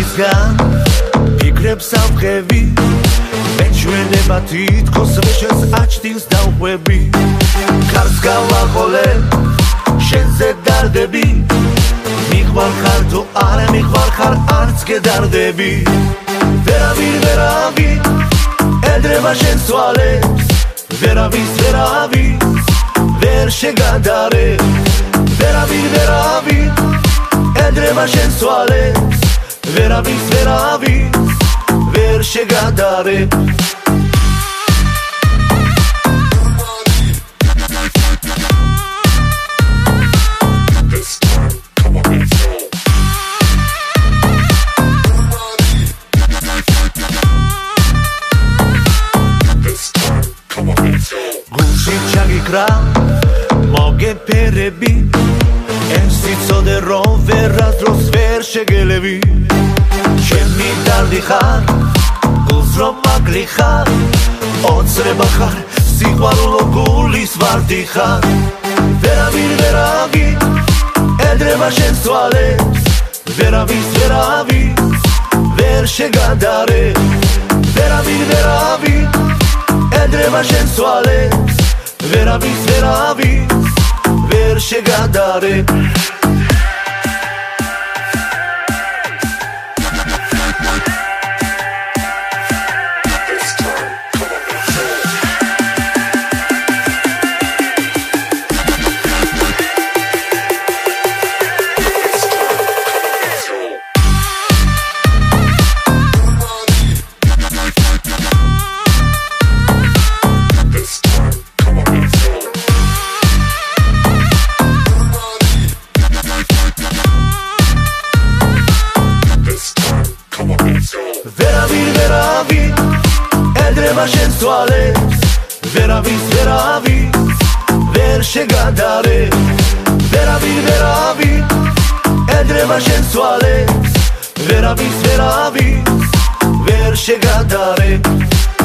სგან ფიქრებს ავხევი მეჩვენება თითქოს რეშეს აჩდილს დავყვები ქარს გავაყოლე შენზე დარდები მიყვარ ხარ თუ არა მიყვარ ხარ არც გედარდები ვერავინ ედრება შენს თვალებს ვერავის ვერ შეგადარე ვერავინ ედრება შენს თვალებს ვერავის ვერ შეგადარე გულში ჩაგიქრა მოგეფერები ეს სიცოდე რომ ვერასდროს ვერ შეგელევი ჩემი დარდი ხარ გულს რომ მაგლი ხარ ოცნება ხარ სიყვარულო გულის ვარდი ხარ ვერავინ ედრება შენს თვალებს ვერავის ვერ შეგადარე ვერავინ ედრება შენს თვალებს ვერავის ვერ შეგადარე ვერავინ ედრება შენს თვალებს ვერავის ვერ შეგადარე ვერავინ ედრება შენს თვალებს ვერავის ვერ შეგადარე